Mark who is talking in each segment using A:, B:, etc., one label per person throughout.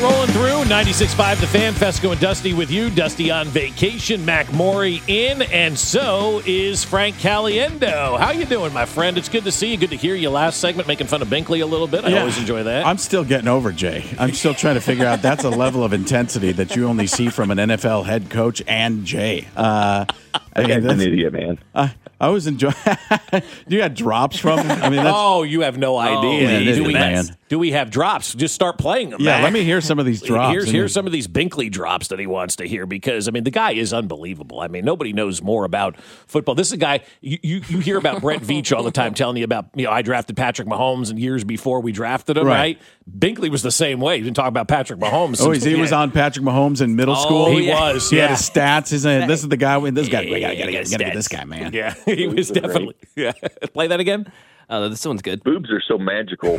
A: rolling through 96.5 The Fan. Fesco and Dusty with you. Dusty on vacation. Mac Morey in, and so is Frank Caliendo. How you doing, my friend? It's good to see you. Good to hear you last segment making fun of Binkley a little bit. I always enjoy that.
B: I'm still getting over Jay. I'm still trying to figure out that's a level of intensity that you only see from an NFL head coach and Jay.
C: That guy's an idiot, man.
B: I was enjoying. You got drops from him? I mean, that's,
A: you have no idea.
B: man.
A: Do we have drops? Just start playing them.
B: Yeah,
A: man.
B: let me hear some of these drops.
A: Here's some of these Binkley drops that he wants to hear because, I mean, the guy is unbelievable. I mean, nobody knows more about football. This is a guy, you hear about Brett Veach all the time telling you about, I drafted Patrick Mahomes and years before we drafted him, right? Binkley was the same way. He didn't talk about Patrick Mahomes.
B: He was on Patrick Mahomes in middle school?
A: He was.
B: He had his stats. This is the guy. This guy. We gotta get this guy, man.
A: Yeah, he was definitely. Yeah. Play that again?
D: This one's good.
C: Boobs are so magical.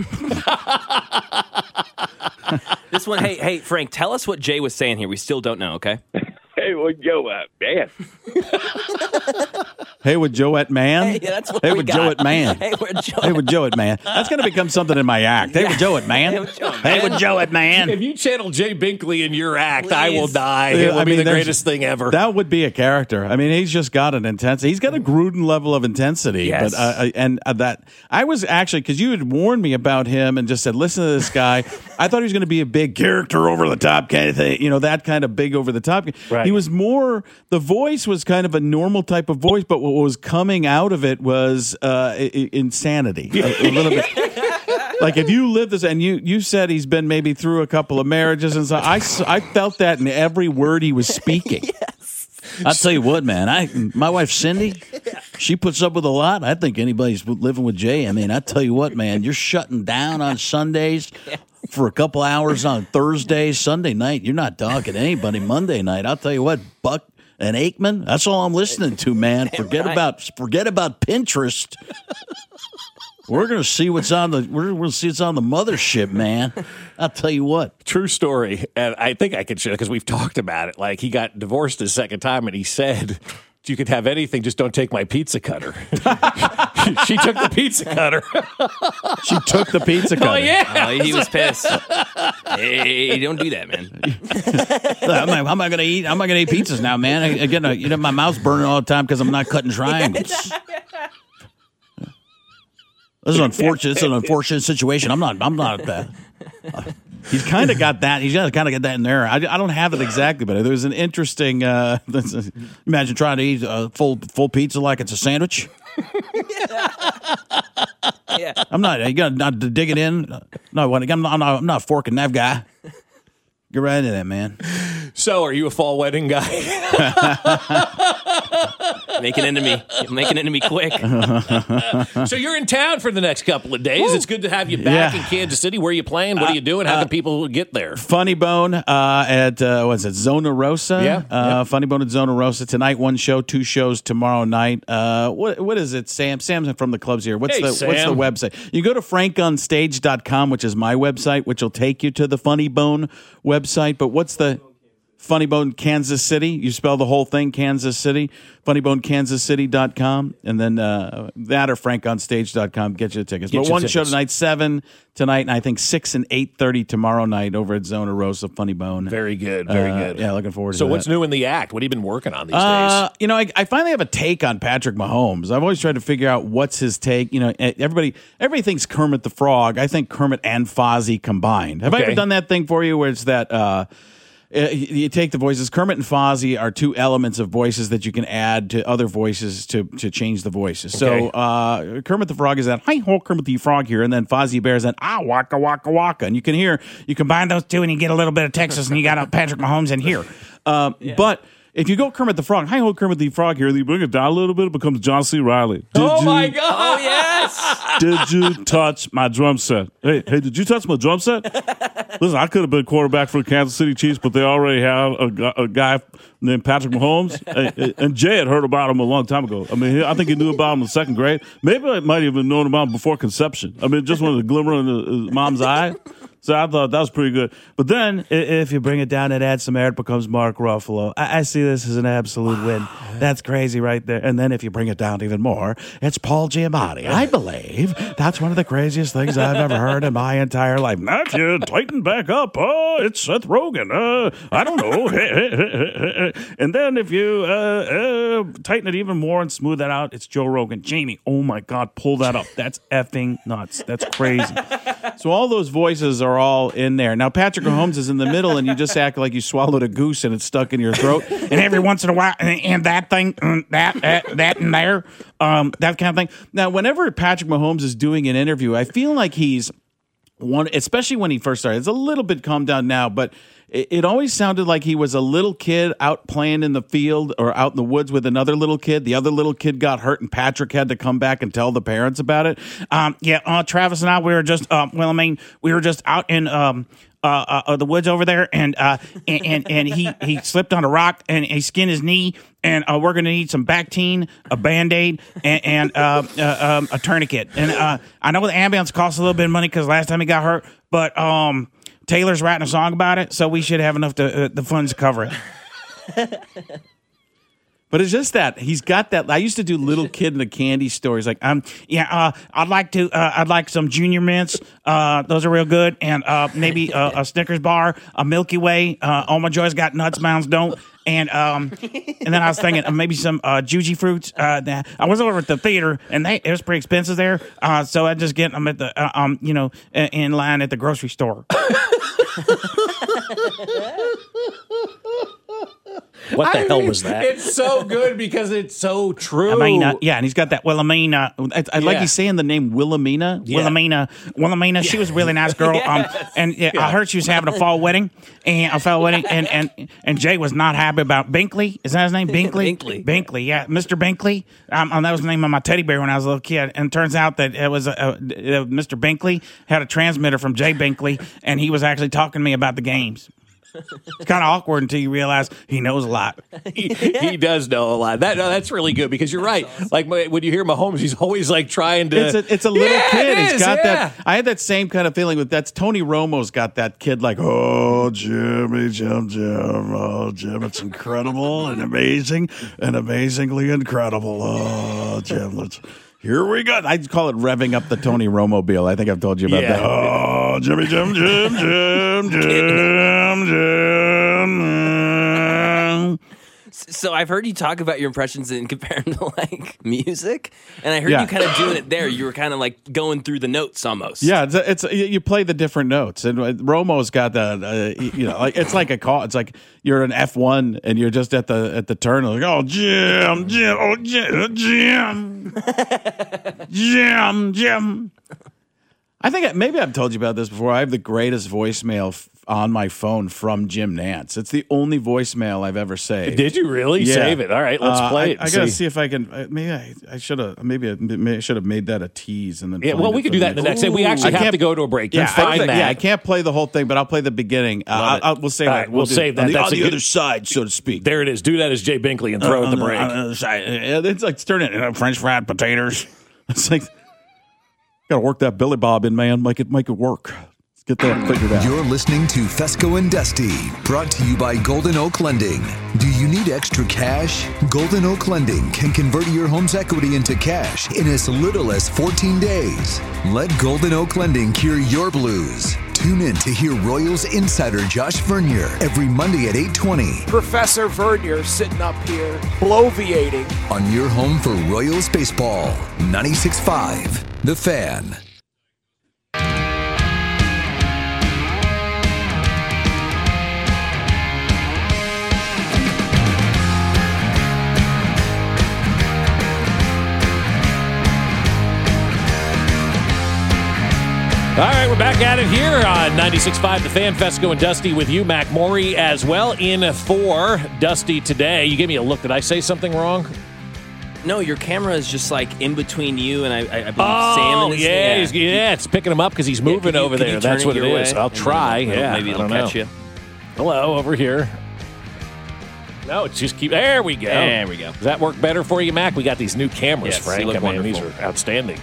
D: This one, hey, Frank, tell us what Jay was saying here. We still don't know, okay?
C: Hey, well, yo, man.
B: Hey, with Joe at man.
D: Hey, that's what
B: hey,
D: we
B: with
D: got.
B: Joe at man.
D: Hey, with Joe.
B: Hey, with Joe at man. That's going to become something in my act. Hey, with Joe at man. Hey, with Joe at man.
A: If you channel Jay Binkley in your act, I will die.
B: Yeah,
A: It will be the greatest thing ever.
B: That would be a character. I mean, he's just got an intensity. He's got a Gruden level of intensity.
A: Yes.
B: But that I was actually, because you had warned me about him and just said, listen to this guy. I thought he was going to be a big character over the top kind of thing. That kind of big over the top.
A: Right.
B: He was more, the voice was kind of a normal type of voice, but what was coming out of it was insanity. A little bit. Like if you live this, and you said he's been maybe through a couple of marriages and so I felt that in every word he was speaking.
D: Yes.
B: I'll tell you what, man. My wife Cindy, she puts up with a lot. I think anybody's living with Jay. I mean, I tell you what, man. You're shutting down on Sundays for a couple hours on Thursdays, Sunday night. You're not talking to anybody Monday night. I'll tell you what, Buck and Aikman. That's all I'm listening to, man. Forget about Pinterest. We're gonna see what's on the mothership, man. I'll tell you what.
A: True story, and I think I could share because we've talked about it. Like he got divorced his second time, and he said, "You could have anything, just don't take my pizza cutter." She took the pizza cutter.
B: She took the pizza cutter.
A: Oh yeah,
D: He was pissed. Hey, don't do that, man.
B: I'm not gonna eat pizzas now, man. Again, my mouth's burning all the time because I'm not cutting triangles. This is unfortunate. It's an unfortunate situation. I'm not. He's kind of got that. He's kind of got that in there. I don't have it exactly, but there's an interesting. Imagine trying to eat a full pizza like it's a sandwich.
D: Yeah.
B: I'm not. You got not to dig it in. No, I'm not a fork and knife guy. Get right into that, man.
A: So, are you a fall wedding guy?
D: Make an enemy. Make an enemy quick.
A: So you're in town for the next couple of days. Woo. It's good to have you back in Kansas City. Where are you playing? What are you doing? How can people get there?
B: Funny Bone at Zona Rosa?
A: Yeah.
B: Funny Bone at Zona Rosa tonight. One show, two shows tomorrow night. What is it, Sam? Sam's from the clubs here. What's the website? You go to frankonstage.com, which is my website, which will take you to the Funny Bone website. But what's the Funny Bone Kansas City? You spell the whole thing, Kansas City. FunnyBoneKansasCity.com. And then that or FrankOnStage.com. Get you the tickets. But one show tonight, 7 tonight, and I think 6 and 8:30 tomorrow night over at Zona Rosa, Funny Bone.
A: Very good. Very good.
B: Yeah, looking forward to
A: that.
B: that.
A: So what's new in the act? What have you been working on these days?
B: I finally have a take on Patrick Mahomes. I've always tried to figure out what's his take. Everybody thinks Kermit the Frog. I think Kermit and Fozzie combined. Have I ever done that thing for you where it's that you take the voices. Kermit and Fozzie are two elements of voices that you can add to other voices to change the voices. Okay. So Kermit the Frog is that, hi ho, Kermit the Frog here, and then Fozzie Bear is that, waka waka waka. And you combine those two and you get a little bit of Texas and you got Patrick Mahomes in here. But if you go Kermit the Frog, hi ho, Kermit the Frog here, and you bring it down a little bit, it becomes John C. Reilly.
A: My God!
D: Oh, yes!
B: Did you touch my drum set? Hey, did you touch my drum set? Listen, I could have been quarterback for the Kansas City Chiefs, but they already have a guy named Patrick Mahomes. And Jay had heard about him a long time ago. I mean, I think he knew about him in second grade. Maybe I might have even known about him before conception. I mean, just wanted to glimmer in his mom's eye. So I thought that was pretty good. But then if you bring it down and add some air, it becomes Mark Ruffalo. I see this as an absolute win. That's crazy right there. And then if you bring it down even more, it's Paul Giamatti. I believe that's one of the craziest things I've ever heard in my entire life. Matthew, tighten back up. It's Seth Rogen. I don't know. And then if you tighten it even more and smooth that out, it's Joe Rogan. Jamie, oh my God, pull that up. That's effing nuts. That's crazy. So all those voices are all in there. Now, Patrick Mahomes is in the middle, and you just act like you swallowed a goose and it's stuck in your throat. And every once in a while, and that thing, that in there, that kind of thing. Now, whenever Patrick Mahomes is doing an interview, I feel like he's one, especially when he first started. It's a little bit calmed down now, but it always sounded like he was a little kid out playing in the field or out in the woods with another little kid. The other little kid got hurt, and Patrick had to come back and tell the parents about it. Travis and I, we were just, we were just out in the woods over there, and he slipped on a rock and he skinned his knee, and we're going to need some Bactine, a Band-Aid, and a tourniquet. And I know the ambulance costs a little bit of money because last time he got hurt, but Taylor's writing a song about it, so we should have enough the funds to cover it. But it's just that he's got that. I used to do little kid in the candy store. He's like, I'd like some Junior Mints. Those are real good, and maybe a Snickers bar, a Milky Way. All my joys got nuts, mounds don't. And then I was thinking maybe some Juji fruits. I was over at the theater, and it was pretty expensive there. So I just get them at the in line at the grocery store.
A: What the hell was that?
E: It's so good because it's so true.
B: And he's got that Wilhelmina. I like he's saying the name Wilhelmina.
A: Yeah.
B: Wilhelmina. She was a really nice girl. I heard she was having a fall wedding, and Jay was not happy about Binkley. Is that his name? Binkley. Binkley. Yeah, Mr. Binkley. That was the name of my teddy bear when I was a little kid. And it turns out that it was Mr. Binkley had a transmitter from Jay Binkley, and he was actually talking to me about the games. It's kind of awkward until you realize he knows a lot.
A: He does know a lot. That's really good because you're right. Awesome. Like when you hear Mahomes, he's always like trying to.
B: It's a little kid. He's got that. I had that same kind of feeling with that's Tony Romo's got that kid like, oh, Jimmy, Jim. Oh, Jim, it's incredible and amazing and amazingly incredible. Oh, Jim, here we go. I'd call it revving up the Tony Romo-mobile. I think I've told you about that. Oh, Jimmy, Jim.
D: So I've heard you talk about your impressions and compare them to like music, and I heard you kind of doing it there. You were kind of like going through the notes almost.
B: Yeah, it's you play the different notes, and Romo's got that. Like it's like a call. It's like you're an F1 and you're just at the turn. Like, oh, Jim, Jim. I think maybe I've told you about this before. I have the greatest voicemail on my phone from Jim Nantz. It's the only voicemail I've ever saved.
A: Did you really save it? All right, let's play it.
B: I gotta see if I can. Maybe I should have. Maybe I should have made that a tease and then.
A: Yeah, well, we could do that in the next. We actually have to go to a break.
B: Yeah,
A: find that.
B: Yeah, I can't play the whole thing, but I'll play the beginning. We'll save that.
A: We'll save that.
B: That's on the other side, so to speak.
A: There it is. Do that as Jay Binkley and throw it at the break.
B: On the other side. It's like turning it French fried potatoes. It's like gotta work that Billy Bob in, man. Make it work. Get that figured out.
F: You're listening to Fesco and Dusty, brought to you by Golden Oak Lending. Do you need extra cash? Golden Oak Lending can convert your home's equity into cash in as little as 14 days. Let Golden Oak Lending cure your blues. Tune in to hear Royals insider Josh Vernier every Monday at 8:20.
E: Professor Vernier sitting up here, bloviating.
F: On your home for Royals baseball, 96.5, The Fan.
A: All right, we're back at it here on 96.5 The Fan. Fesco and Dusty with you. Mac Morey as well in for Dusty today. You gave me a look. Did I say something wrong?
D: No, your camera is just like in between you and I believe Sam.
A: It's picking him up because he's moving over there. That's what it is. I'll try.
D: Maybe it'll catch you.
A: Hello, over here. No, it's just keep. There we go.
D: There we go.
A: Does that work better for you, Mac? We got these new cameras,
D: yes,
A: Frank.
D: They look wonderful.
A: These are outstanding.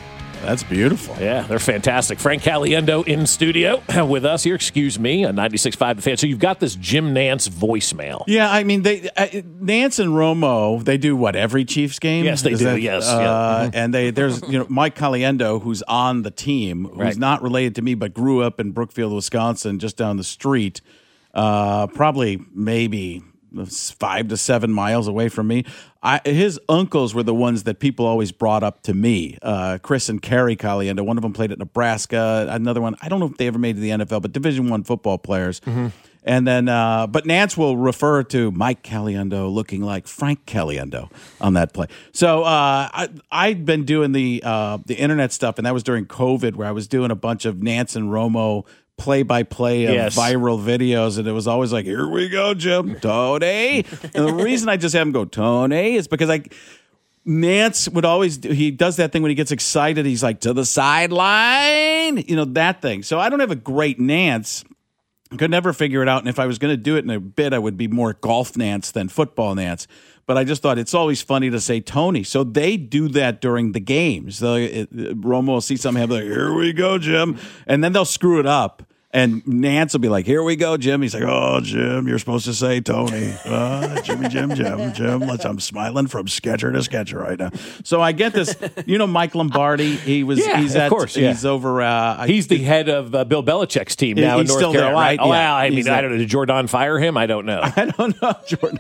B: That's beautiful.
A: Yeah, they're fantastic. Frank Caliendo in studio with us here. Excuse me, on 96.5 The Fan. So you've got this Jim Nantz voicemail.
B: Yeah, I mean, Nantz and Romo, they do what, every Chiefs game?
A: Yes, they do. Yes,
B: and there's Mike Caliendo, who's on the team, who's not related to me, but grew up in Brookfield, Wisconsin, just down the street, probably maybe 5 to 7 miles away from me. His uncles were the ones that people always brought up to me. Chris and Kerry Caliendo. One of them played at Nebraska. Another one, I don't know if they ever made it to the NFL, but Division I football players. Mm-hmm. And then, but Nantz will refer to Mike Caliendo looking like Frank Caliendo on that play. So I'd been doing the internet stuff, and that was during COVID, where I was doing a bunch of Nantz and Romo play-by-play of viral videos, and it was always like, here we go, Jim, Tony. And the reason I just have him go, Tony, is because Nantz would always he does that thing when he gets excited. He's like, to the sideline, that thing. So I don't have a great Nantz. I could never figure it out, and if I was going to do it in a bit, I would be more golf Nantz than football Nantz. But I just thought it's always funny to say Tony. So they do that during the games. Romo will see something happen, like, here we go, Jim. And then they'll screw it up. And Nantz will be like, here we go, Jim. He's like, oh, Jim, you're supposed to say Tony. Jim. I'm smiling from sketcher to sketcher right now. So I get this. Mike Lombardi, he's over.
A: He's the head of Bill Belichick's team now in North Carolina.
B: There, right?
A: Oh, yeah. I don't know. Did Jordan fire him? I don't know.
B: I don't know, Jordan.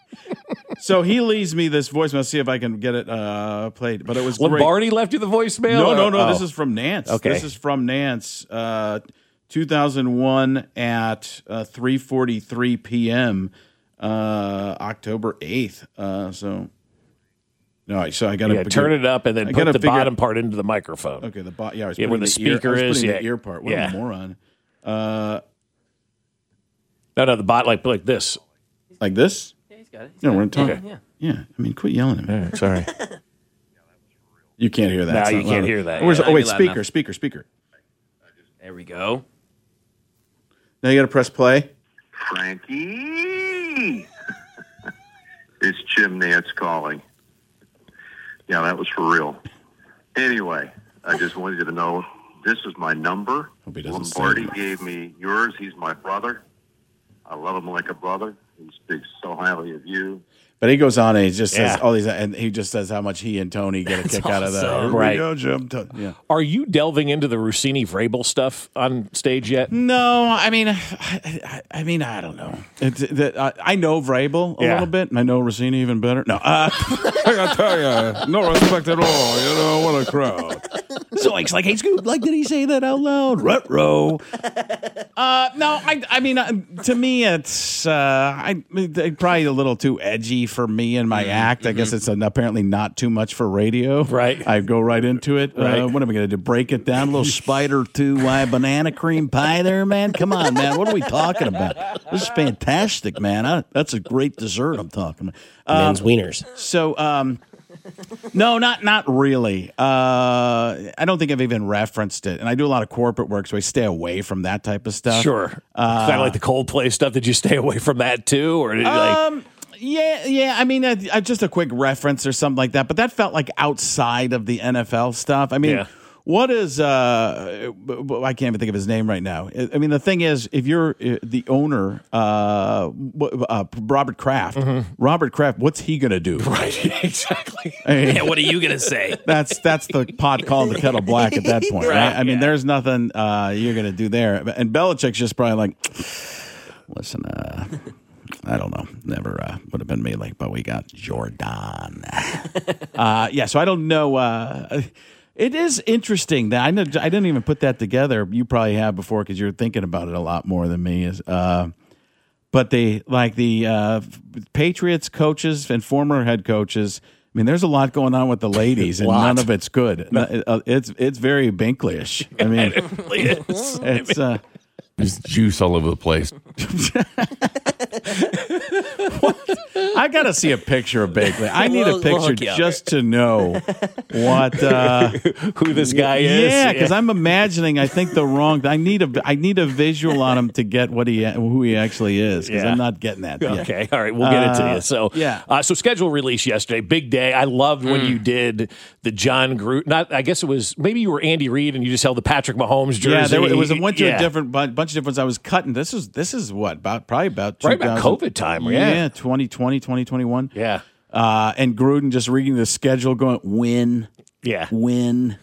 B: So he leaves me this voicemail. See if I can get it played. But it was
A: Lombardi
B: great.
A: left you the voicemail?
B: No. Oh. This is from Nantz.
A: Okay.
B: This is from Nantz. 2001 at 3:43 p.m. October 8th. So I got to
A: turn it up and then put the bottom part into the microphone.
B: Okay, I was
A: where the speaker is.
B: The ear part. What a moron.
A: No, the bot like this.
B: Like this?
D: Yeah, he's got it.
B: We're talking.
D: Okay.
B: Yeah. I mean, quit yelling at me.
A: Right, sorry.
B: You can't hear that.
A: No, you can't hear that.
B: Wait, speaker.
D: There we go.
B: Now you got to press play.
G: Frankie, it's Jim Nantz calling. Yeah, that was for real. Anyway, I just wanted you to know this is my number. Lombardi gave me yours. He's my brother. I love him like a brother. He speaks so highly of you.
B: But he goes on and he just says all these, and he just says how much he and Tony get a kick out of that.
A: Right.
B: Here we go, Jim. Yeah.
A: Are you delving into the Rossini Vrabel stuff on stage yet?
B: No, I mean, I don't know. I know Vrabel a little bit, and I know Rossini even better. No, I gotta tell you, no respect at all. What a crowd. Zoinks, like, hey, Scoop, like, did he say that out loud? Ruh-roh. No, I mean, to me, it's probably a little too edgy for me and my act. I guess it's apparently not too much for radio.
A: Right.
B: I go right into it.
A: Right.
B: What am I going to do? Break it down? A little spider to banana cream pie there, man? Come on, man. What are we talking about? This is fantastic, man. That's a great dessert I'm talking about.
H: Men's wieners.
B: So, no, not really. I don't think I've even referenced it. And I do a lot of corporate work, so I stay away from that type of stuff.
A: Sure. Kind of like the Coldplay stuff. Did you stay away from that too? Or did you
B: Yeah. I mean, just a quick reference or something like that. But that felt like outside of the NFL stuff. I mean, what is? I can't even think of his name right now. I mean, the thing is, if you're the owner, Robert Kraft. Mm-hmm. Robert Kraft, what's he gonna do?
A: Right. Exactly.
B: I mean,
D: What are you gonna say?
B: That's the pot calling the kettle black at that point, right? I mean, there's nothing you're gonna do there. And Belichick's just probably like, listen, I don't know. Never would have been me, but we got Jordan. So I don't know. It is interesting that I didn't even put that together. You probably have before because you're thinking about it a lot more than me. But the Patriots coaches and former head coaches. I mean, there's a lot going on with the ladies, and none of it's good. It's very Binkley-ish. I mean,
A: it really is.
I: There's juice all over the place.
B: I got to see a picture of Bakley. I need a picture just to know what
A: who this guy is.
B: Yeah, because I'm imagining. I think the wrong. I need a visual on him to get who he actually is. Because I'm not getting that.
A: Okay,
B: yet.
A: all right, we'll get it to you. So so schedule release yesterday, big day. I loved when you did the John Gruden. I guess it was maybe you were Andy Reid and you just held the Patrick Mahomes jersey.
B: Yeah, went to a different bunch of different ones. I was cutting. This is what probably about
A: COVID time. Yeah,
B: 2020, 2021.
A: Yeah,
B: and Gruden just reading the schedule, going win, win,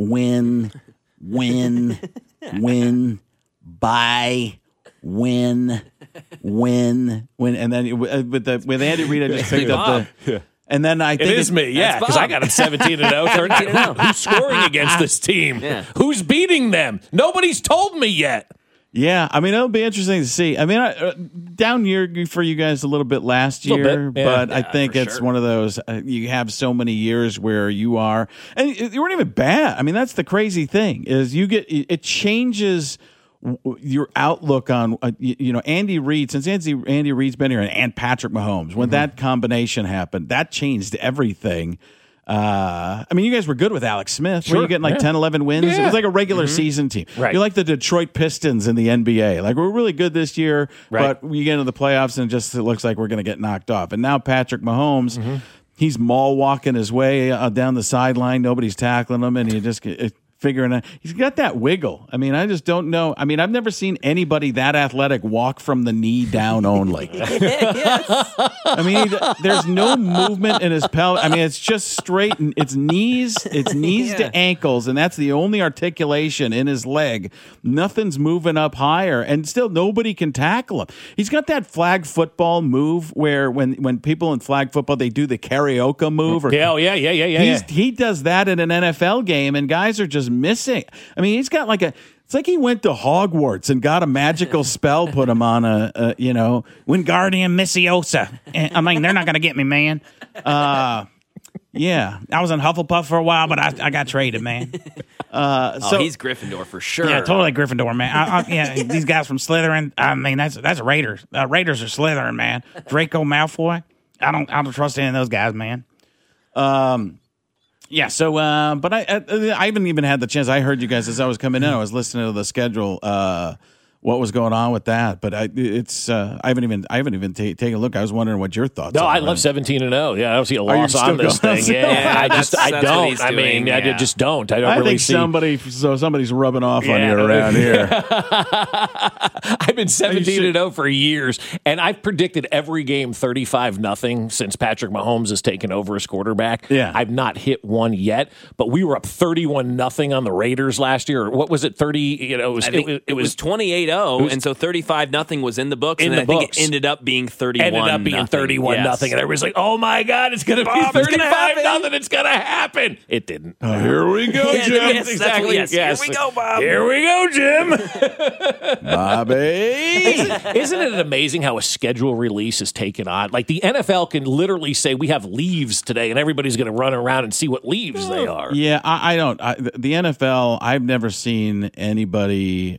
B: buy, win, and then with Andy Reid, I just picked up the. And then I think
A: it is me, because I got him 17-0. Who's scoring against this team? Yeah. Who's beating them? Nobody's told me yet.
B: Yeah, I mean, it'll be interesting to see. I mean, down year for you guys a little bit last year, but I think it's one of those, you have so many years where you are, and you weren't even bad. I mean, that's the crazy thing, is it changes your outlook on, Andy Reid, since Andy Reid's been here, and Patrick Mahomes, when that combination happened, that changed everything. I mean, you guys were good with Alex Smith. Were you getting like 10, 11 wins? Yeah. It was like a regular season team.
A: Right.
B: You're like the Detroit Pistons in the NBA. Like, we're really good this year, but we get into the playoffs and it looks like we're going to get knocked off. And now Patrick Mahomes, he's mall walking his way down the sideline. Nobody's tackling him, and he just figuring out. He's got that wiggle. I mean, I just don't know. I mean, I've never seen anybody that athletic walk from the knee down only. I mean, there's no movement in his pelvis. I mean, it's just straight. It's knees to ankles, and that's the only articulation in his leg. Nothing's moving up higher, and still nobody can tackle him. He's got that flag football move where when people in flag football, they do the karaoke move. He does that in an NFL game, and guys are just missing. I mean, he's got it's like he went to Hogwarts and got a magical spell put him on Wingardium Leviosa. I mean, they're not going to get me, man. Yeah, I was in Hufflepuff for a while, but I got traded, man.
D: So he's Gryffindor for sure.
B: Yeah, totally Gryffindor, man. These guys from Slytherin. I mean, that's Raiders. Raiders are Slytherin, man. Draco Malfoy. I don't trust any of those guys, man. Yeah, so, but I haven't even had the chance. I heard you guys as I was coming in. I was listening to the schedule, what was going on with that. But I haven't even taken a look. I was wondering what your thoughts are.
A: No, I love 17-0. Yeah, I don't see a loss on this thing. I don't. I mean, I just don't. I really see.
B: Somebody's rubbing off on you around here.
A: I've been 17-0 for years, and I've predicted every game 35-0 since Patrick Mahomes has taken over as quarterback.
B: Yeah.
A: I've not hit one yet, but we were up 31-0 on the Raiders last year. What was it? 30? It
D: was 28-0. And so 35-0 was in the books, and I think it ended up being 31-0.
A: Ended up being 31-0, and everybody's like, "Oh my God, it's going to be 35-0! It's going to happen!" It didn't.
B: Here we go, Jim.
D: Yes, exactly. Yes. Here we go, Bob.
A: Here we go, Jim.
B: Bobby.
A: Isn't it amazing how a schedule release is taken on? Like, the NFL can literally say, "We have leaves today," and everybody's going to run around and see what leaves they are.
B: Yeah, I don't. The NFL, I've never seen anybody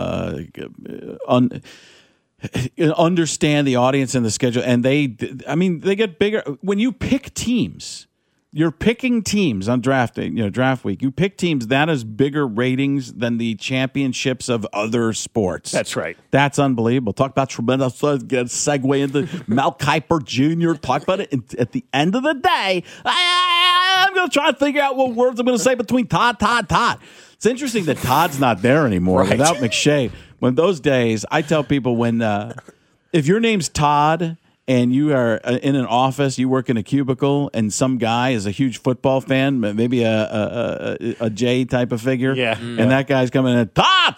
B: understand the audience and the schedule, and they get bigger when you pick teams. You're picking teams on draft week. You pick teams that has bigger ratings than the championships of other sports.
A: That's right.
B: That's unbelievable. Talk about tremendous. Get a segue into Mel Kiper Jr. Talk about it. And at the end of the day, I'm going to try to figure out what words I'm going to say between Todd. It's interesting that Todd's not there anymore without McShay. When those days, I tell people if your name's Todd and you are in an office, you work in a cubicle, and some guy is a huge football fan, maybe a J type of figure, and that guy's coming in, Todd,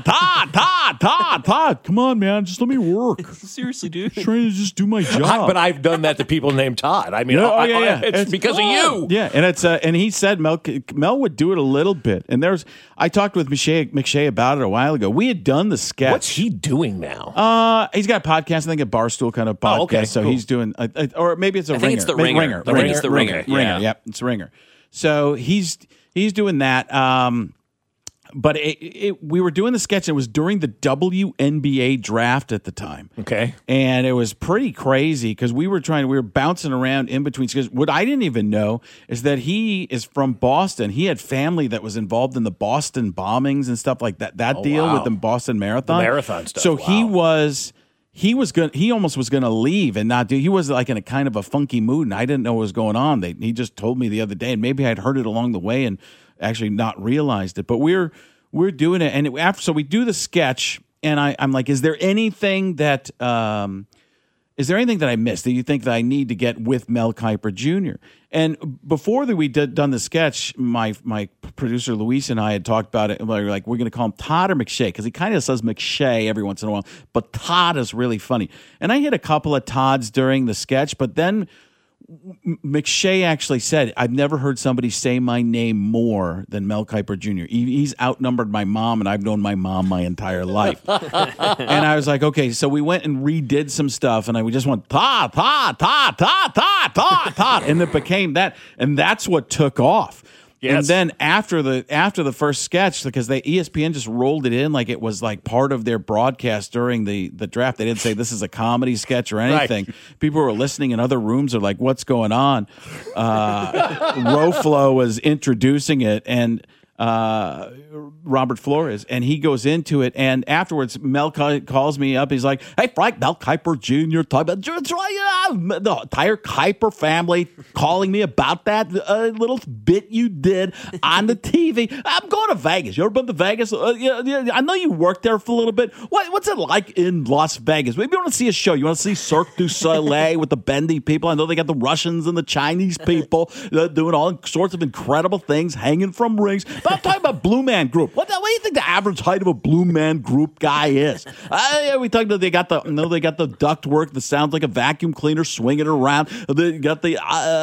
B: come on, man, just let me work.
D: Seriously, dude.
B: I'm trying to just do my job.
A: But I've done that to people named Todd. I mean, it's because of you.
B: Yeah, and and he said Mel would do it a little bit, and I talked with McShay about it a while ago. We had done the sketch.
A: What's he doing now?
B: He's got a podcast, I think a Barstool kind of podcast.
A: Okay,
B: so
A: cool.
B: He's doing, or maybe it's a Ringer.
D: I think it's the Ringer. I think it's the Ringer.
B: Ringer. Yep, it's Ringer. So he's doing that. But we were doing the sketch. And it was during the WNBA draft at the time.
A: Okay.
B: And it was pretty crazy because we were bouncing around in between. Because what I didn't even know is that he is from Boston. He had family that was involved in the Boston bombings and stuff like that. That deal with the Boston Marathon.
A: The marathon stuff.
B: So he almost was going to leave and not do. He was like in a kind of a funky mood, and I didn't know what was going on. He just told me the other day, and maybe I'd heard it along the way and actually not realized it. But we're doing it, and so we do the sketch, and I'm like, is there anything that I missed that you think that I need to get with Mel Kiper Jr.? And before that we done the sketch, my producer Luis and I had talked about it. We're like, we're going to call him Todd or McShay because he kind of says McShay every once in a while, but Todd is really funny. And I hit a couple of Todds during the sketch, but then McShay actually said, I've never heard somebody say my name more than Mel Kiper Jr. He's outnumbered my mom, and I've known my mom my entire life. And I was like, okay, so we went and redid some stuff, and we just went, Todd. And it became that, and that's what took off. Yes. And then after the first sketch, because ESPN just rolled it in like it was like part of their broadcast during the draft. They didn't say this is a comedy sketch or anything. Right. People who were listening in other rooms are like, what's going on? Roflo was introducing it, and Robert Flores, and he goes into it, and afterwards Mel calls me up. He's like, hey, Frank, Mel Kiper Jr. the entire Kiper family calling me about that little bit you did on the TV. I'm going to Vegas. You ever been to Vegas? I know you worked there for a little bit. What's it like in Las Vegas? Maybe you want to see a show. You want to see Cirque du Soleil with the bendy people. I know they got the Russians and the Chinese people doing all sorts of incredible things, hanging from rings. But I'm talking about Blue Man Group. What do you think the average height of a Blue Man Group guy is? We talked about they got the duct work that sounds like a vacuum cleaner swinging around. They got the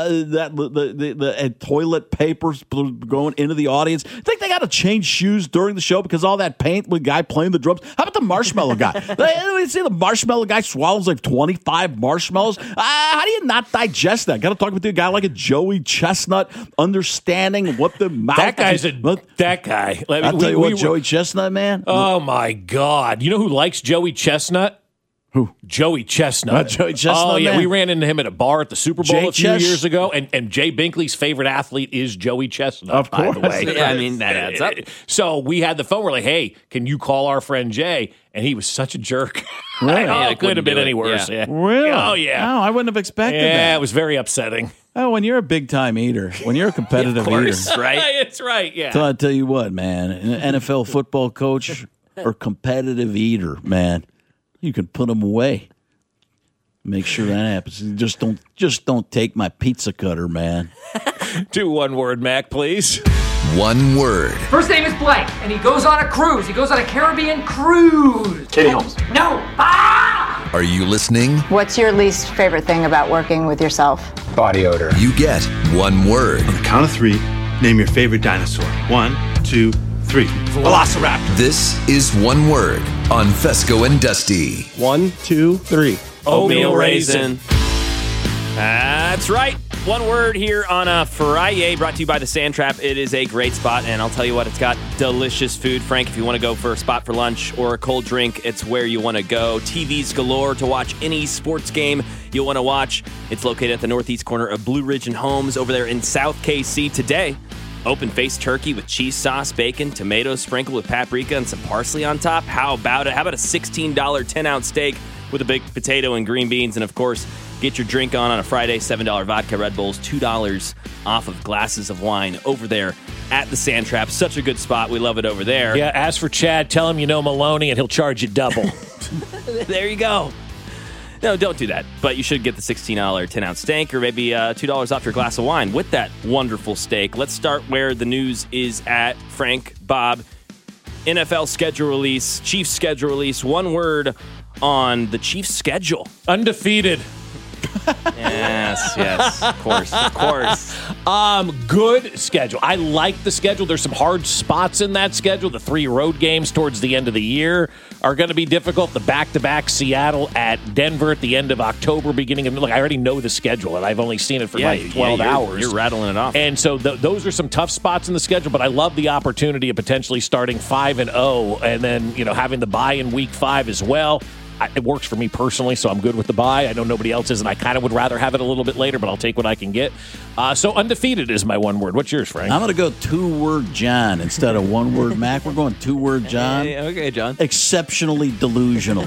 B: toilet papers going into the audience. Think they got to change shoes during the show because all that paint with the guy playing the drums? How about the marshmallow guy? You see the marshmallow guy swallows like 25 marshmallows. How do you not digest that? Got to talk with a guy like a Joey Chestnut, understanding what the mouth.
A: That guy.
B: I'll tell you what, Joey Chestnut, man.
A: Oh, my God. You know who likes Joey Chestnut?
B: Who?
A: Joey Chestnut.
B: Joey Chestnut.
A: Oh, yeah.
B: Man.
A: We ran into him at a bar at the Super Bowl a few years ago. And Jay Binkley's favorite athlete is Joey Chestnut,
B: of course.
A: by the way.
D: Yeah, I mean, that adds up.
A: So we had the phone. We're like, hey, can you call our friend Jay? And he was such a jerk.
B: Really?
A: It couldn't have been any worse. Yeah.
B: Really?
A: Oh, yeah.
B: No, I wouldn't have expected that.
A: Yeah, it was very upsetting.
B: Oh, when you're a big-time eater, when you're a competitive eater.
D: Right?
A: It's right, yeah.
B: So I tell you what, man, an NFL football coach or competitive eater, man, you can put them away. Make sure that happens. Just don't take my pizza cutter, man.
A: Do one word, Mac, please.
F: One word.
H: First name is blank, and he goes on a cruise. He goes on a Caribbean cruise.
E: Katie Holmes.
H: No.
F: Are you listening?
I: What's your least favorite thing about working with yourself?
E: Body odor.
F: You get one word.
J: On the count of three, name your favorite dinosaur. 1, 2, 3. Velociraptor.
F: This is One Word on Fesco and Dusty.
E: 1, 2, 3.
D: Oatmeal raisin. That's right. One word here on a Friday, brought to you by the Sand Trap. It is a great spot, and I'll tell you what, it's got delicious food. Frank, if you want to go for a spot for lunch or a cold drink, it's where you want to go. TVs galore to watch any sports game you want to watch. It's located at the northeast corner of Blue Ridge and Holmes over there in South KC. Today, open-faced turkey with cheese sauce, bacon, tomatoes sprinkled with paprika, and some parsley on top. How about it? How about a $16 10-ounce steak with a big potato and green beans? And, of course, get your drink on a Friday, $7 vodka Red Bulls, $2 off of glasses of wine over there at the Sand Trap. Such a good spot. We love it over there.
A: Yeah, as for Chad, tell him you know Maloney and he'll charge you double.
D: There you go. No, don't do that. But you should get the $16 10-ounce steak or maybe $2 off your glass of wine with that wonderful steak. Let's start where the news is at. Frank, Bob, NFL schedule release, Chiefs schedule release. One word on the Chiefs schedule.
A: Undefeated.
D: Yes, of course.
A: Good schedule. I like the schedule. There's some hard spots in that schedule. The 3 road games towards the end of the year are going to be difficult. The back-to-back Seattle at Denver at the end of October, beginning of... Look, I already know the schedule, and I've only seen it for 12 hours.
D: You're rattling it off.
A: And so those are some tough spots in the schedule, but I love the opportunity of potentially starting 5-0 and then, having the bye in week 5 as well. It works for me personally, so I'm good with the bye. I know nobody else is, and I kind of would rather have it a little bit later, but I'll take what I can get. So undefeated is my one word. What's yours, Frank?
B: I'm going to go 2-word John instead of 1-word Mac. We're going 2-word John.
D: Okay, John.
B: Exceptionally delusional.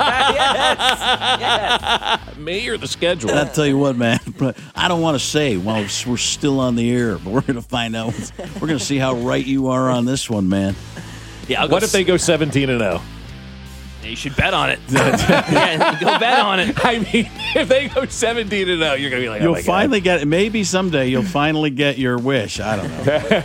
D: Yes.
A: Me or the schedule?
B: And I'll tell you what, man. I don't want to say while we're still on the air, but we're going to find out. We're going to see how right you are on this one, man.
D: Yeah.
A: What if they go 17-0?
D: You should bet on it. Yeah, go bet on it.
A: I mean, if they go 17-0, you're going to be like,
B: you'll finally get it. Maybe someday you'll finally get your wish. I don't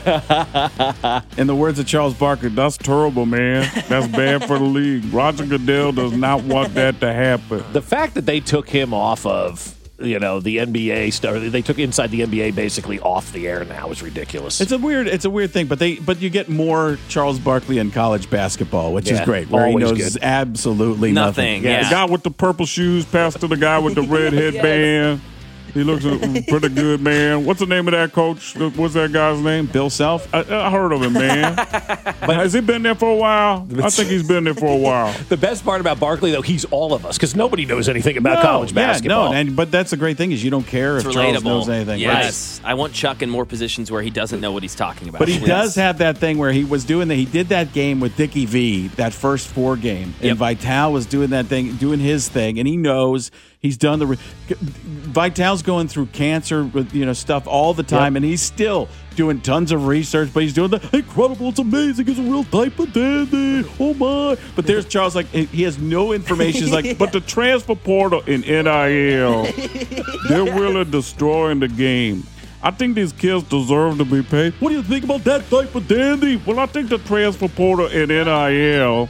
B: know. In the words of Charles Barkley, that's terrible, man. That's bad for the league. Roger Goodell does not want that to happen.
A: The fact that they took him off of the NBA stuff, they took Inside the NBA basically off the air now is ridiculous.
B: It's a weird thing, but you get more Charles Barkley in college basketball, which is great. Where he knows absolutely nothing.
D: Yeah.
B: The guy with the purple shoes passed to the guy with the red headband. He looks pretty good, man. What's the name of that coach? What's that guy's name? Bill Self? I heard of him, man. But has he been there for a while? I think he's been there for a while.
A: The best part about Barkley, though, he's all of us because nobody knows anything about college basketball.
B: But that's the great thing is you don't care if Charles knows anything.
D: Yes. Right. I want Chuck in more positions where he doesn't know what he's talking about.
B: But he does have that thing where he was doing he did that game with Dickie V, that first 4 game. And Vitale was doing that thing, doing his thing, and he knows he's done Vitale's going through cancer, stuff all the time, and he's still doing tons of research, but he's doing the incredible, it's amazing, it's a real type of dandy, oh my. But there's Charles, he has no information. He's but the transfer portal in NIL, they're really destroying the game. I think these kids deserve to be paid. What do you think about that type of dandy? Well, I think the transfer portal in NIL,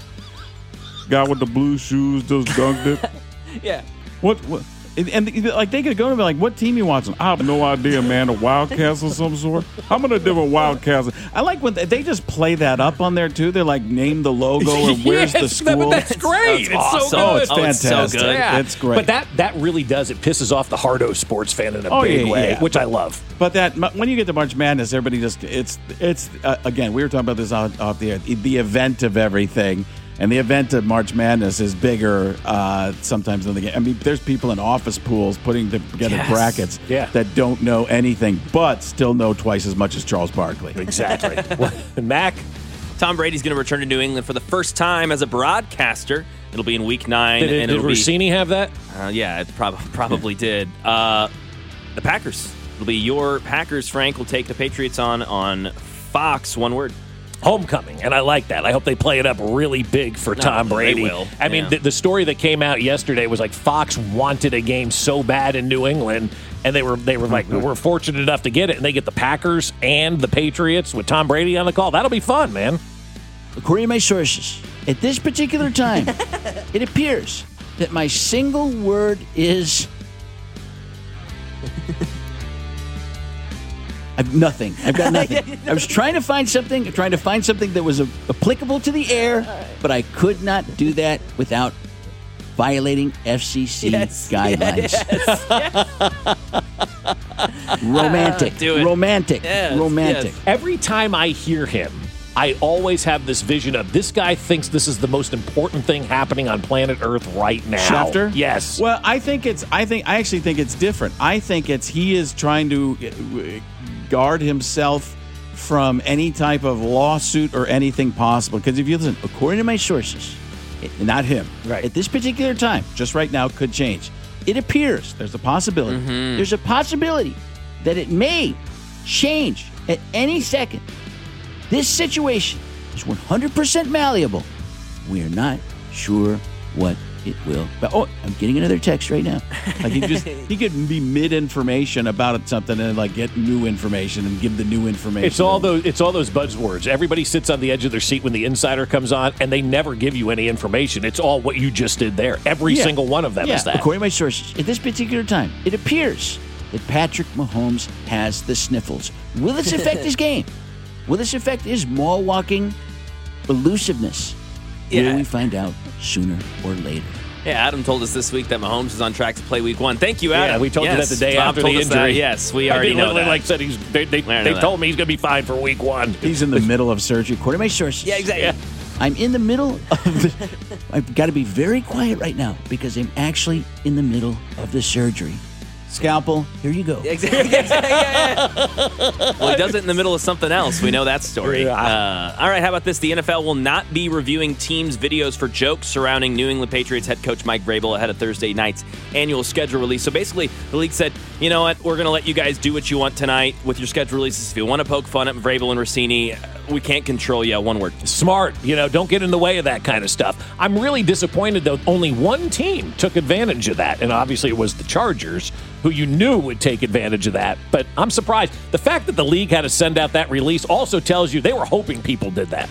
B: guy with the blue shoes just dunked it.
D: Yeah.
B: What? And they could go to me what team you watching? I have no idea, man. The Wildcats or some sort. How many different Wildcats? I like when they just play that up on there too. They're name the logo or where's the school.
A: That's great.
D: It's awesome.
A: So good.
B: Oh, it's fantastic.
D: It's so good.
A: Yeah.
B: It's great.
A: But that really does. It pisses off the hardo sports fan in a big way, which I love.
B: But when you get to March Madness, everybody just it's again. We were talking about this off the air. The event of everything. And the event of March Madness is bigger sometimes than the game. I mean, there's people in office pools putting together brackets that don't know anything, but still know twice as much as Charles Barkley.
A: Exactly. Mac?
D: Tom Brady's going to return to New England for the first time as a broadcaster. It'll be in Week 9.
A: Did Rossini have that?
D: Yeah, it probably did. The Packers. It'll be your Packers, Frank, will take the Patriots on Fox. One word.
A: Homecoming, and I like that. I hope they play it up really big for Tom Brady.
D: They will.
A: I mean, the story that came out yesterday was Fox wanted a game so bad in New England, and they were we're fortunate enough to get it, and they get the Packers and the Patriots with Tom Brady on the call. That'll be fun, man.
K: According to my sources, at this particular time, it appears that my single word is... I've got nothing. I was trying to find something that was applicable to the air, but I could not do that without violating FCC guidelines. Yes. Romantic.
D: Yes.
A: Every time I hear him, I always have this vision of this guy thinks this is the most important thing happening on planet Earth right now.
B: Schefter?
A: Yes.
B: Well, I actually think it's different. I think he is trying to guard himself from any type of lawsuit or anything possible. Because if you listen, according to my sources, not him,
A: right,
B: at this particular time, just right now, could change. It appears there's a possibility. Mm-hmm. There's a possibility that it may change at any second. This situation is 100% malleable. We are not sure what
K: it will. Oh, I'm getting another text right now.
B: Like he could be mid-information about something and like get new information and give the new information.
A: It's all those buzzwords. Everybody sits on the edge of their seat when the insider comes on, and they never give you any information. It's all what you just did there. Every single one of them is that.
K: According to my sources, at this particular time, it appears that Patrick Mahomes has the sniffles. Will this affect his game? Will this affect his mall walking elusiveness? Will we find out sooner or later?
D: Yeah, Adam told us this week that Mahomes is on track to play Week 1. Thank you, Adam.
A: Yeah, we told you that the day after the injury.
D: Yes, we already know that.
A: Like said, they told me he's going to be fine for Week 1.
B: He's in the middle of surgery.
K: According to my sources.
D: Yeah, exactly. Yeah.
K: I'm in the middle of I've got to be very quiet right now because I'm actually in the middle of the surgery. Scalpel, here you go.
D: Exactly. Well, he does it in the middle of something else. We know that story. All right, how about this? The NFL will not be reviewing teams' videos for jokes surrounding New England Patriots head coach Mike Vrabel ahead of Thursday night's annual schedule release. So basically, the league said, you know what, we're going to let you guys do what you want tonight with your schedule releases. If you want to poke fun at Vrabel and Rossini, we can't control you. One word.
A: Smart. Don't get in the way of that kind of stuff. I'm really disappointed, though. Only one team took advantage of that, and obviously it was the Chargers, who you knew would take advantage of that. But I'm surprised. The fact that the league had to send out that release also tells you they were hoping people did that.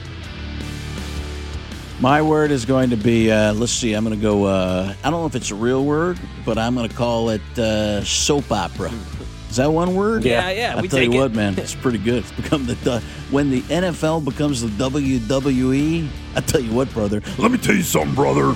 K: My word is going to be, let's see, I'm going to go, I don't know if it's a real word, but I'm going to call it soap opera. Is that one word?
D: Yeah.
K: I'll tell you what, man, it's pretty good. It's become when the NFL becomes the WWE, I tell you what, brother.
B: Let me tell you something, brother.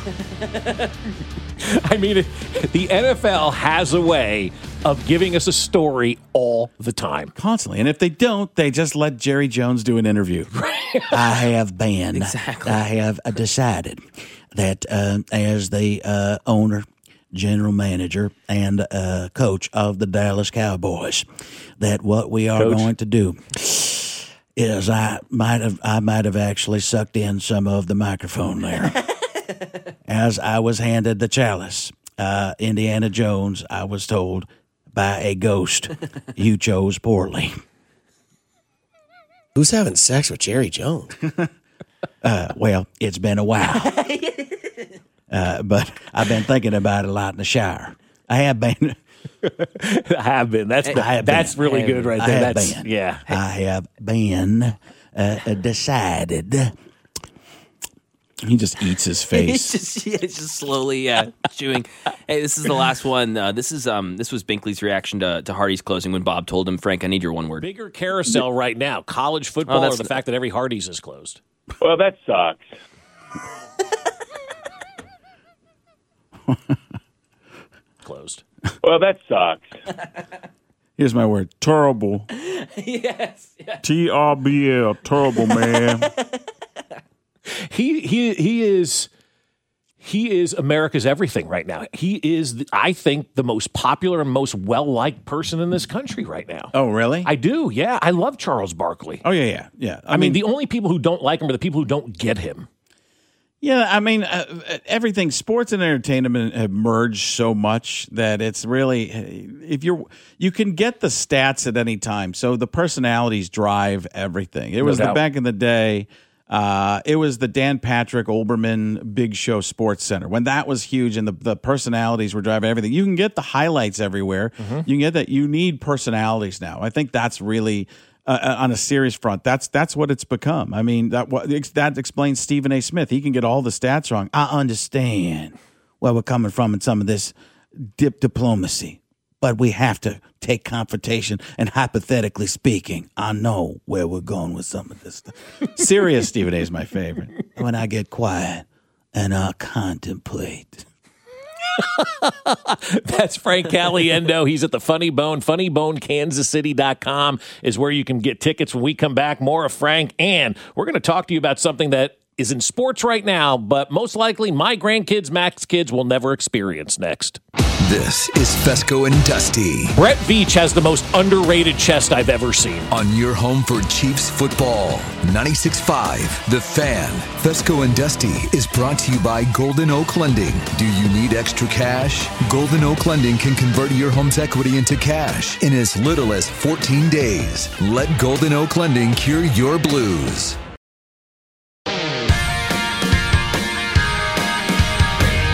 A: I mean, the NFL has a way of giving us a story all the time.
B: Constantly. And if they don't, they just let Jerry Jones do an interview.
K: I have decided that as the owner, general manager, and coach of the Dallas Cowboys, that what we are going to do is I might have actually sucked in some of the microphone there. As I was handed the chalice, Indiana Jones, I was told by a ghost, you chose poorly.
L: Who's having sex with Jerry Jones?
K: Well, it's been a while. But I've been thinking about it a lot in the shower. I have been.
A: That's really good right there.
K: I have been decided.
B: He just eats his face.
D: He's just slowly chewing. Hey, this is the last one. This was Binkley's reaction to Hardee's closing when Bob told him, Frank, I need your one word.
A: Bigger carousel right now, college football or the fact that every Hardee's is closed?
C: Well, that sucks.
A: Closed.
C: Well, that sucks.
B: Here's my word. Terrible.
D: Yes.
B: TRBL. Terrible, man.
A: He is America's everything right now. He is, I think, the most popular and most well-liked person in this country right now.
B: Oh, really?
A: I do, yeah. I love Charles Barkley.
B: Oh, yeah.
A: I mean, the only people who don't like him are the people who don't get him.
B: Yeah, I mean, everything, sports and entertainment have merged so much that it's really, you can get the stats at any time. So the personalities drive everything. It was back in the day, it was the Dan Patrick Olbermann Big Show Sports Center when that was huge and the personalities were driving everything. You can get the highlights everywhere. Mm-hmm. You can get that. You need personalities now. I think that's really. On a serious front, that's what it's become. I mean, that explains Stephen A. Smith. He can get all the stats wrong. I understand where we're coming from in some of this diplomacy, but we have to take confrontation. And hypothetically speaking, I know where we're going with some of this stuff. Serious Stephen A. is my favorite. When I get quiet and I contemplate.
A: That's Frank Caliendo. He's at the Funny Bone. FunnyBoneKansasCity.com is where you can get tickets when we come back. More of Frank. And we're going to talk to you about something that is in sports right now, but most likely my grandkids, Mac's kids, will never experience next.
F: This is Fesco and Dusty.
A: Brett Veach has the most underrated chest I've ever seen.
F: On your home for Chiefs football, 96.5, The Fan. Fesco and Dusty is brought to you by Golden Oak Lending. Do you need extra cash? Golden Oak Lending can convert your home's equity into cash in as little as 14 days. Let Golden Oak Lending cure your blues.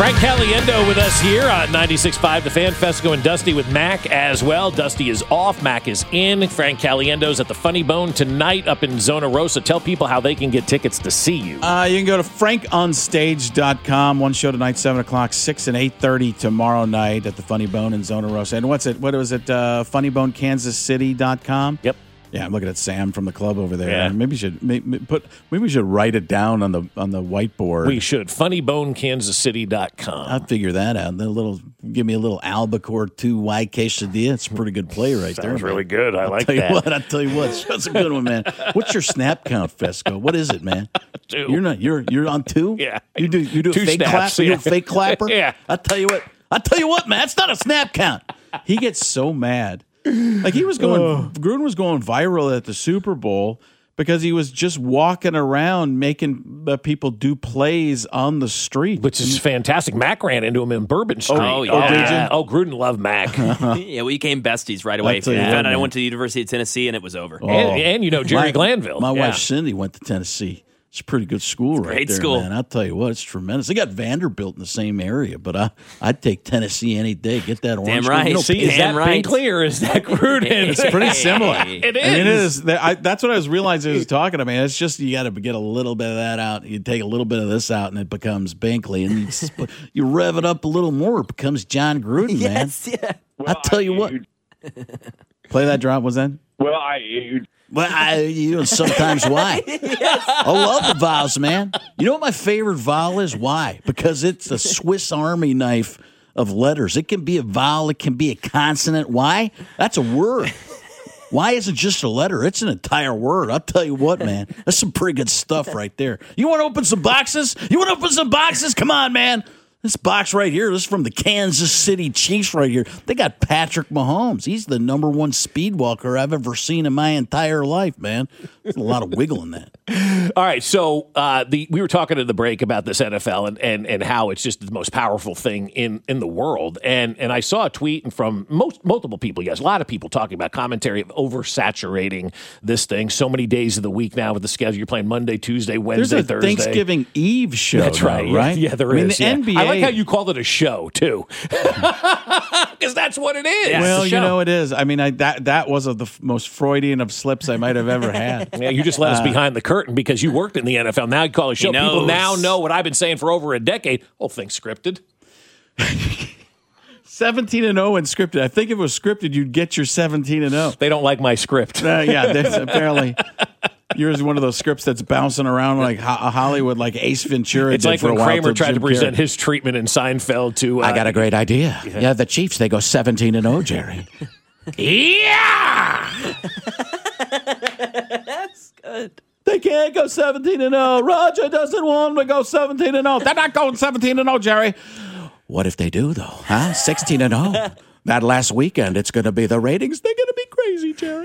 A: Frank Caliendo with us here on 96.5 The Fan. Fesco and Dusty with Mac as well. Dusty is off. Mac is in. Frank Caliendo's at the Funny Bone tonight up in Zona Rosa. Tell people how they can get tickets to see you.
B: You can go to frankonstage.com. One show tonight, 7 o'clock, 6 and 8:30 tomorrow night at the Funny Bone in Zona Rosa. And what was it? FunnyBoneKansasCity.com?
A: Yep.
B: Yeah, I'm looking at Sam from the club over there.
A: Yeah.
B: Maybe we should write it down on the whiteboard.
A: We should. FunnyBoneKansasCity.com.
K: I'll figure that out. Give me a little albacore 2Y quesadilla. It's a pretty good play right there.
A: Sounds really good. I like that.
K: I'll tell you what. That's a good one, man. What's your snap count, Fesco? What is it, man?
A: 2.
K: You're on 2?
A: Yeah.
K: You do a
A: 2
K: fake
A: snaps,
K: clap?
A: yeah.
K: You do a fake clapper?
A: Yeah.
K: I'll tell you what, man. It's not a snap count.
B: He gets so mad. Like Gruden was going viral at the Super Bowl because he was just walking around making people do plays on the street,
A: which is fantastic. Mac ran into him in Bourbon Street.
D: Oh, yeah.
A: Oh, Gruden loved Mac.
D: Yeah, we became besties right away. I went to the University of Tennessee, and it was over.
A: And Jerry Glanville.
K: My wife Cindy went to Tennessee. It's a pretty good school right
D: great
K: there,
D: school.
K: man. I'll tell you what, it's tremendous. They got Vanderbilt in the same area, but I'd take Tennessee any day. Get that orange.
D: Damn right.
A: See, is that Binkley or is that Gruden?
B: It's pretty similar.
A: It is.
B: I mean, it is. That's what I was realizing. He was talking to me. It's just you got to get a little bit of that out. You take a little bit of this out, and it becomes Binkley, and you rev it up a little more. It becomes John Gruden, man.
D: Yes, yeah.
B: I'll tell you what. Play that drop. Was that?
C: Well,
K: sometimes why?
D: Yes.
K: I love the vowels, man. You know what my favorite vowel is? Why? Because it's a Swiss Army knife of letters. It can be a vowel. It can be a consonant. Why? That's a word. Why isn't just a letter? It's an entire word. I'll tell you what, man. That's some pretty good stuff right there. You want to open some boxes? Come on, man. This box right here, this is from the Kansas City Chiefs right here. They got Patrick Mahomes. He's the number one speed walker I've ever seen in my entire life, man. There's a lot of wiggle in that.
A: All right, so we were talking at the break about this NFL and how it's just the most powerful thing in the world. And I saw a tweet from multiple people, yes, a lot of people talking about commentary of oversaturating this thing. So many days of the week now with the schedule. You're playing Monday, Tuesday, Wednesday,
B: There's a
A: Thursday.
B: Thanksgiving Eve show.
A: That's right.
B: Now, right?
A: Yeah, there is.
B: The NBA.
A: I like how you called it a show too, because that's what it is.
B: Well, it is. I mean, that was the most Freudian of slips I might have ever had.
A: Yeah, you just let us behind the curtain because you worked in the NFL. Now you call it a show. People now know what I've been saying for over a decade. Whole thing's scripted.
B: 17-0 and scripted. I think if it was scripted, you'd get your 17-0.
A: They don't like my script.
B: Apparently. Yours is one of those scripts that's bouncing around like Hollywood, like Ace Ventura.
A: It's like
B: for
A: when
B: a while
A: Kramer tried to present
B: Carrey.
A: his treatment in Seinfeld to.
K: I got a great idea. Yeah, the Chiefs, they go 17-0, Jerry.
A: Yeah!
D: That's good.
B: They can't go 17-0. Roger doesn't want them to go 17-0. They're not going 17-0, Jerry.
K: What if they do, though? Huh? 16-0. That last weekend, it's going to be the ratings.
B: They're going to be crazy, Jerry.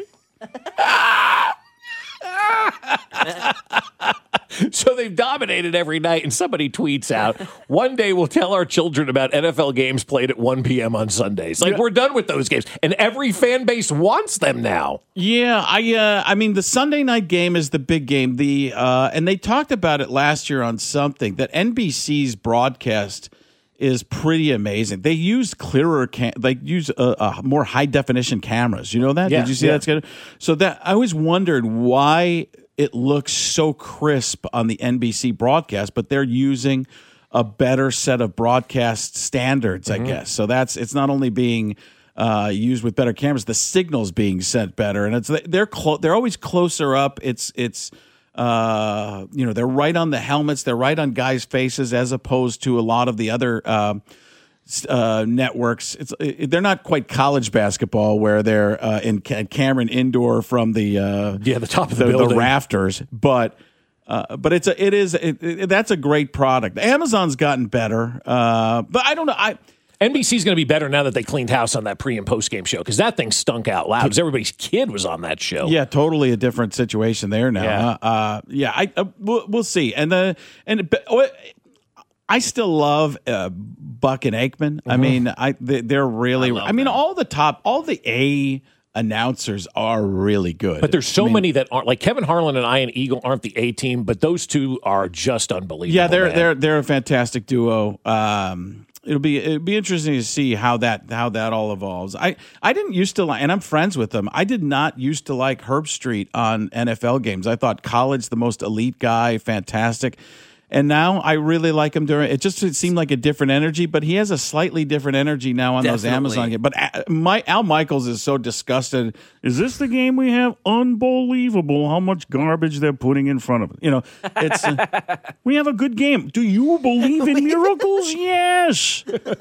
A: So they've dominated every night, and somebody tweets out, one day we'll tell our children about NFL games played at 1 p.m. on Sundays. Like, we're done with those games. And every fan base wants them now.
B: Yeah, I mean, the Sunday night game is the big game. And they talked about it last year on something, that NBC's broadcast is pretty amazing. They use clearer, more high definition cameras. You know that?
A: Yeah,
B: Did you see that? So that I always wondered why it looks so crisp on the NBC broadcast, but they're using a better set of broadcast standards, I guess. So it's not only being used with better cameras, the signal's being sent better, and they're always closer up. It's they're right on the helmets, they're right on guys' faces, as opposed to a lot of the other networks. They're not quite college basketball where they're in Cameron Indoor from the
A: top of the building,
B: the rafters, but that's a great product. Amazon's gotten better, but I don't know.
A: NBC's going to be better now that they cleaned house on that pre- and post-game show, because that thing stunk out loud because everybody's kid was on that show.
B: Yeah, totally a different situation there now. We'll see. I still love Buck and Aikman. I mean, they're really. I mean, all the announcers are really good.
A: But there's so many that aren't. Like Kevin Harlan and Ian Eagle aren't the A team, but those two are just unbelievable.
B: Yeah, they're a fantastic duo. It'll be interesting to see how that all evolves. I didn't used to like, and I'm friends with them. I did not used to like Herb Street on NFL games. I thought College the most elite guy, fantastic. And now I really like him during. It seemed like a different energy, but he has a slightly different energy now on those Amazon games. But Al Michaels is so disgusted. Is this the game we have? Unbelievable how much garbage they're putting in front of it. It's we have a good game. Do you believe in miracles? Yes.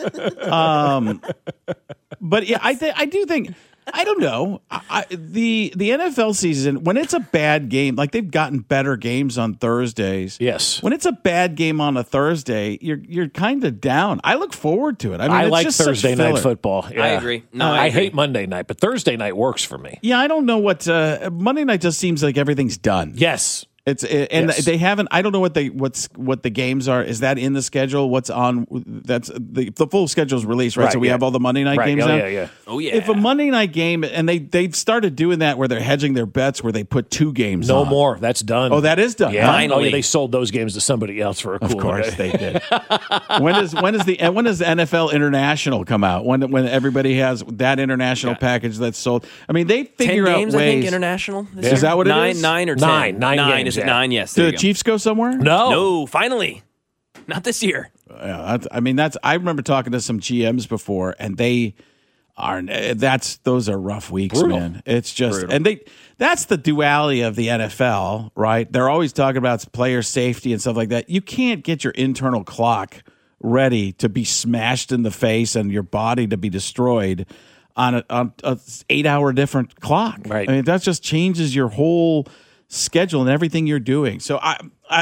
B: But yeah, I do think. I don't know. The NFL season, when it's a bad game, like they've gotten better games on Thursdays.
A: Yes.
B: When it's a bad game on a Thursday, you're kind of down. I look forward to it. I mean, it's
A: like
B: just
A: Thursday night football. Yeah.
D: I agree. No,
A: I hate Monday night, but Thursday night works for me.
B: Yeah, I don't know what Monday night just seems like everything's done.
A: Yes.
B: They haven't. I don't know what the games are. Is that in the schedule? What's on? That's the full schedule's released, right? So we have all the Monday night games now.
A: Yeah.
D: Oh yeah.
B: If a Monday night game, and they've started doing that where they're hedging their bets, where they put 2 games.
A: No
B: on.
A: more. That's done.
B: Oh, that is done.
A: Yeah.
D: Finally.
A: Oh, yeah. They sold those games to somebody else for a cool.
B: Of course they did. when does the NFL International come out? When everybody has that international package that's sold? I mean, they figure
D: 10
B: out
D: games,
B: ways.
D: I think international.
B: Is that what it is?
D: 9 or 10?
A: 9 games,
D: Is it
A: yeah.
D: 9? Yes.
B: Do the Chiefs go somewhere?
D: No, finally. Not this year.
B: Yeah, I remember talking to some GMs before, and they are. Those are rough weeks,
A: Brutal.
B: man. It's just, and that's the duality of the NFL, right? They're always talking about player safety and stuff like that. You can't get your internal clock ready to be smashed in the face and your body to be destroyed on a 8-hour different clock.
A: Right.
B: I mean, that just changes your whole schedule and everything you're doing. So I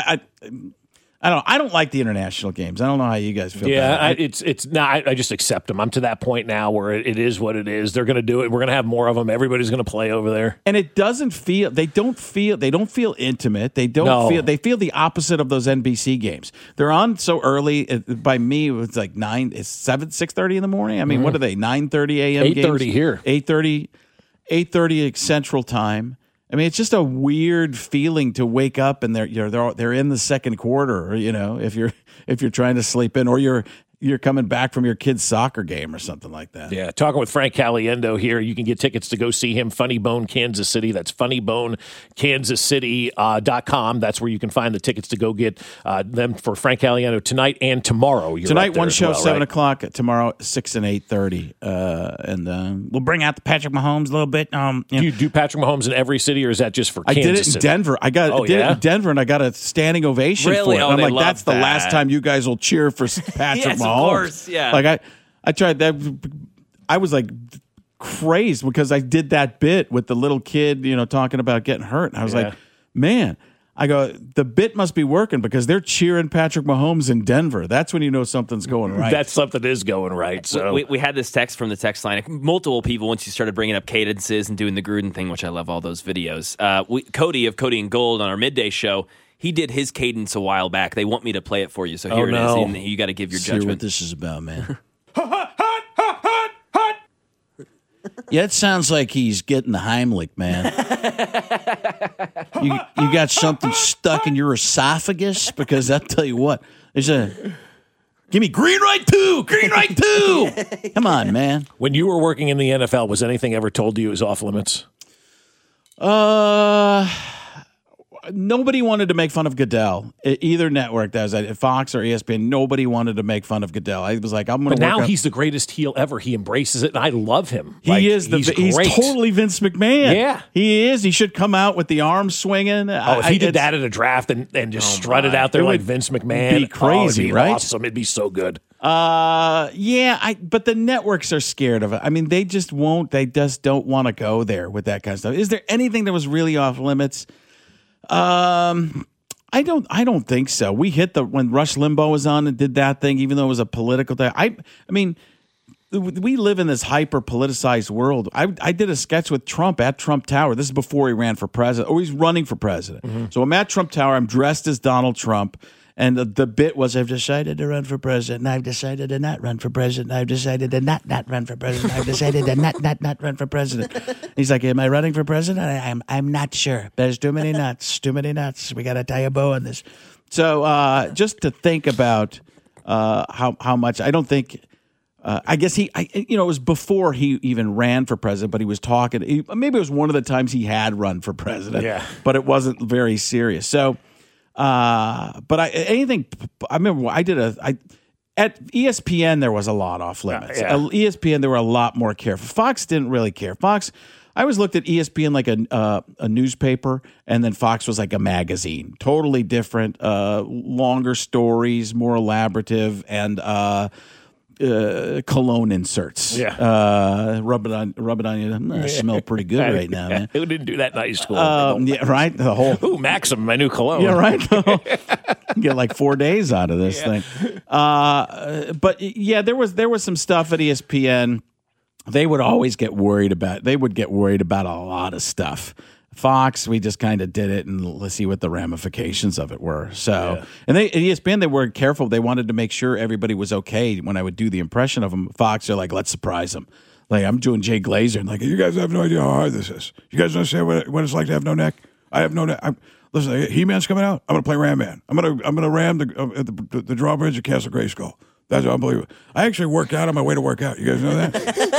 B: don't like the international games. I don't know how you guys feel.
A: Yeah,
B: about it.
A: it's not. I just accept them. I'm to that point now where it is what it is. They're going to do it. We're going to have more of them. Everybody's going to play over there.
B: And it doesn't feel. They don't feel intimate. They don't feel. They feel the opposite of those NBC games. They're on so early. By me, it's like 6:30 in the morning. I mean, what are they? 9:30 a.m.
A: 8:30 here.
B: 8:30 Central Time. I mean, it's just a weird feeling to wake up and they're in the second quarter. Or, if you're trying to sleep in, or you're coming back from your kid's soccer game or something like that.
A: Yeah, talking with Frank Caliendo here. You can get tickets to go see him, Funny Bone, Kansas City. That's funnyboneKansasCity.com. That's where you can find the tickets to go get them for Frank Caliendo tonight and tomorrow.
B: Tonight, one show, 7 o'clock. Tomorrow, 6 and 8:30. And we'll bring out the Patrick Mahomes a little bit.
A: Do you do Patrick Mahomes in every city, or is that just for Kansas
B: City? I did it in
A: City?
B: Denver. I did it in Denver, and I got a standing ovation
D: Really?
B: for it.
D: Oh,
B: I'm
D: they
B: like,
D: love
B: that's the
D: that.
B: last time you guys will cheer for Patrick
D: Yes,
B: Mahomes.
D: of course, yeah.
B: Like I tried that. I was like crazed because I did that bit with the little kid, talking about getting hurt. And I was like, man, I go, the bit must be working because they're cheering Patrick Mahomes in Denver. That's when you know something's going right.
A: That's something is going right. So
D: we had this text from the text line. Multiple people, once you started bringing up cadences and doing the Gruden thing, which I love all those videos. Cody of Cody and Gold on our midday show, he did his cadence a while back. They want me to play it for you, so here it is. And you got to give your
K: Let's hear
D: judgment.
K: what this is about, man. Yeah, it sounds like he's getting the Heimlich, man. you got something stuck in your esophagus? Because I'll tell you what, give me green right two. Come on, man.
A: when you were working in the NFL, was anything ever told to you as off limits?
B: Nobody wanted to make fun of Goodell. Either network does that, Fox or ESPN. Nobody wanted to make fun of Goodell. I was like, I'm going to.
A: But now he's the greatest heel ever. He embraces it, and I love him.
B: He's
A: great.
B: totally Vince McMahon.
A: Yeah,
B: he is. He should come out with the arms swinging.
A: If he did that at a draft and just strutted out there like Vince McMahon,
B: be crazy,
A: it'd be
B: right?
A: Awesome. It'd be so good.
B: But the networks are scared of it. I mean, they just won't. They just don't want to go there with that kind of stuff. Is there anything that was really off limits? I don't think so. We hit when Rush Limbaugh was on and did that thing, even though it was a political thing. I mean, we live in this hyper politicized world. I did a sketch with Trump at Trump Tower. This is before he ran for president. He's running for president. Mm-hmm. So I'm at Trump Tower. I'm dressed as Donald Trump. And the bit was, I've decided to run for president, and I've decided to not run for president, I've decided to not run for president, I've decided to not run for president. He's like, am I running for president? I'm not sure. There's too many nuts. We got to tie a bow on this. So just to think about how much, I don't think, I guess it was before he even ran for president, but he was talking. Maybe it was one of the times he had run for president, but it wasn't very serious. So, I remember at ESPN there was a lot off limits. At ESPN there were a lot more careful. Fox didn't really care. Fox, I always looked at ESPN like a newspaper, and then Fox was like a magazine, totally different, longer stories, more elaborative, and cologne inserts. Rub it on you. I smell pretty good right now, man.
A: Who didn't do that nice cologne?
B: Yeah, right. The whole
A: Maxim, my new cologne.
B: Yeah, right. Get like 4 days out of this thing. But yeah, there was some stuff at ESPN. They would always get worried about. They would get worried about a lot of stuff. Fox, we just kind of did it, and let's see what the ramifications of it were. So, and at ESPN, they were careful. They wanted to make sure everybody was okay when I would do the impression of them. Fox, they're like, let's surprise them. Like, I'm doing Jay Glazer, and like, you guys have no idea how hard this is. You guys understand what it's like to have no neck? I have no neck. Listen, He-Man's coming out. I'm going to play Ram Man. I'm going to ram the drawbridge of Castle Grayskull. That's unbelievable. I actually worked out on my way to work out. You guys know that?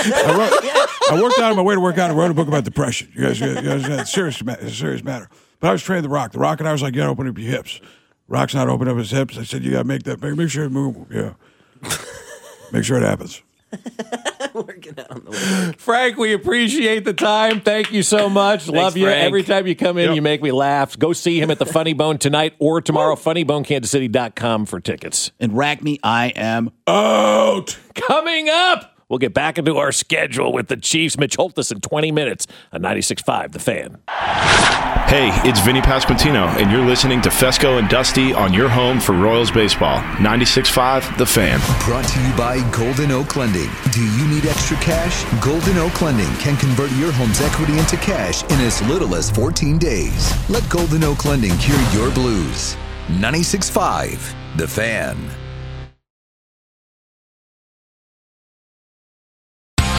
B: I worked out on my way to work out and wrote a book about depression. You guys it's a serious matter. But I was training The Rock. The Rock and I was like, you got to open up your hips. Rock's not opening up his hips. I said, you got to make sure it moves. Yeah. Make sure it happens.
D: Working out on the way.
A: Frank, we appreciate the time. Thank you so much.
D: Thanks,
A: Love you.
D: Frank.
A: Every time you come in, you make me laugh. Go see him at the Funny Bone tonight or tomorrow. FunnyBoneKansasCity.com for tickets.
B: And rack me, I am out.
A: Coming up, we'll get back into our schedule with the Chiefs. Mitch Holthus in 20 minutes on 96.5 The Fan.
M: Hey, it's Vinny Pasquantino, and you're listening to Fesco and Dusty on your home for Royals baseball. 96.5 The Fan.
F: Brought to you by Golden Oak Lending. Do you need extra cash? Golden Oak Lending can convert your home's equity into cash in as little as 14 days. Let Golden Oak Lending cure your blues. 96.5 The Fan.